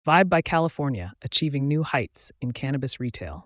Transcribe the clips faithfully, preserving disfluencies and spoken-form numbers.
Vibe by California, achieving new heights in cannabis retail.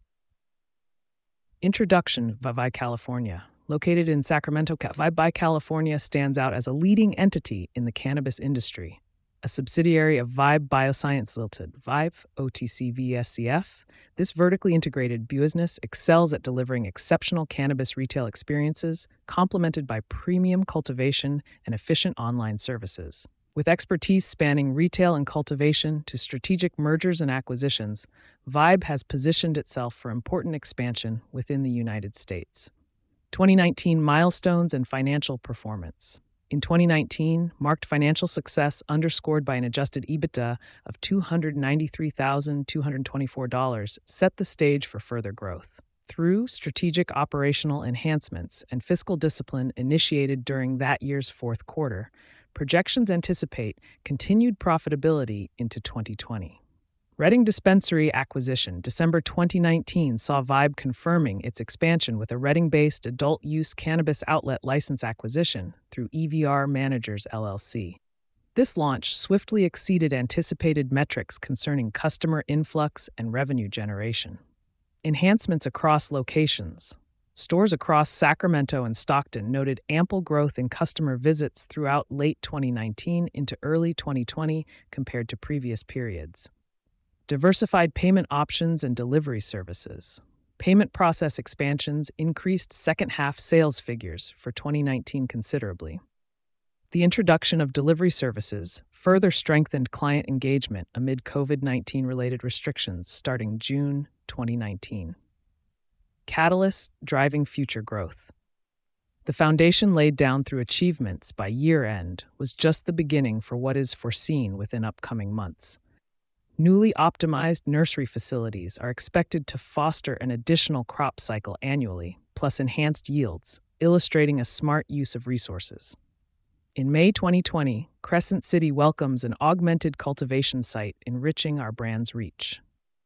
Introduction: Vibe by California. Located in Sacramento, Vibe by California stands out as a leading entity in the cannabis industry. A subsidiary of Vibe Bioscience Limited, Vibe, O T C V S C F, this vertically integrated business excels at delivering exceptional cannabis retail experiences, complemented by premium cultivation and efficient online services. With expertise spanning retail and cultivation to strategic mergers and acquisitions, Vibe has positioned itself for important expansion within the United States. twenty nineteen milestones and financial performance. In twenty nineteen, marked financial success underscored by an adjusted EBITDA of two hundred ninety-three thousand two hundred twenty-four dollars set the stage for further growth. Through strategic operational enhancements and fiscal discipline initiated during that year's fourth quarter, projections anticipate continued profitability into twenty twenty. Redding Dispensary acquisition. December twenty nineteen saw Vibe confirming its expansion with a Redding-based adult-use cannabis outlet license acquisition through E V R Managers L L C. This launch swiftly exceeded anticipated metrics concerning customer influx and revenue generation. Enhancements across locations. Stores across Sacramento and Stockton noted ample growth in customer visits throughout late twenty nineteen into early twenty twenty compared to previous periods. Diversified payment options and delivery services. Payment process expansions increased second-half sales figures for twenty nineteen considerably. The introduction of delivery services further strengthened client engagement amid COVID nineteen-related restrictions starting June twenty nineteen. Catalysts driving future growth. The foundation laid down through achievements by year-end was just the beginning for what is foreseen within upcoming months. Newly optimized nursery facilities are expected to foster an additional crop cycle annually, plus enhanced yields, illustrating a smart use of resources. In May twenty twenty, Crescent City welcomes an augmented cultivation site, enriching our brand's reach.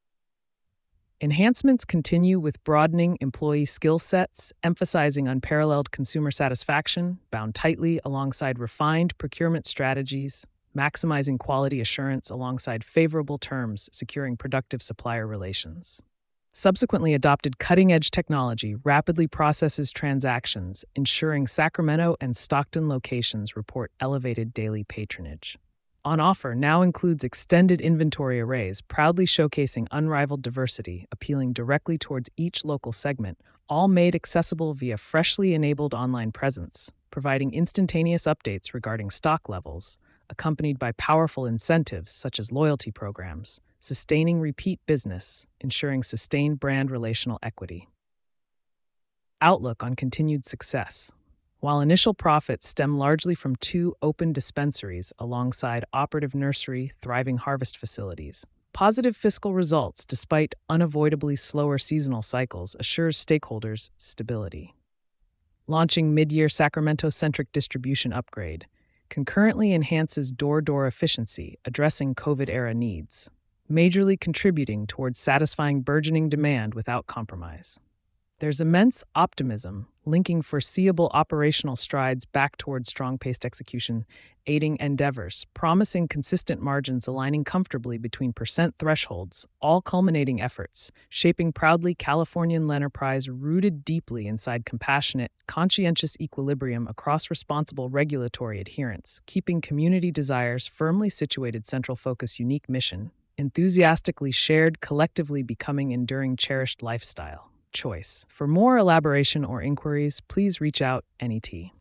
Enhancements continue with broadening employee skill sets, emphasizing unparalleled consumer satisfaction, bound tightly alongside refined procurement strategies, maximizing quality assurance alongside favorable terms, securing productive supplier relations. Subsequently adopted cutting-edge technology rapidly processes transactions, ensuring Sacramento and Stockton locations report elevated daily patronage. On Offer now includes extended inventory arrays, proudly showcasing unrivaled diversity, appealing directly towards each local segment, all made accessible via freshly enabled online presence, providing instantaneous updates regarding stock levels, accompanied by powerful incentives such as loyalty programs, sustaining repeat business, ensuring sustained brand relational equity. Outlook on continued success. While initial profits stem largely from two open dispensaries alongside operative nursery, thriving harvest facilities, positive fiscal results despite unavoidably slower seasonal cycles assures stakeholders stability. Launching mid-year Sacramento-centric distribution upgrade concurrently enhances door-to-door efficiency, addressing COVID-era needs, majorly contributing towards satisfying burgeoning demand without compromise. There's immense optimism, linking foreseeable operational strides back towards strong-paced execution, aiding endeavors, promising consistent margins aligning comfortably between percent thresholds, all culminating efforts, shaping proudly Californian enterprise rooted deeply inside compassionate, conscientious equilibrium across responsible regulatory adherence, keeping community desires firmly situated central focus unique mission, enthusiastically shared, collectively becoming enduring cherished lifestyle. Choice. For more elaboration or inquiries, please reach out N E T.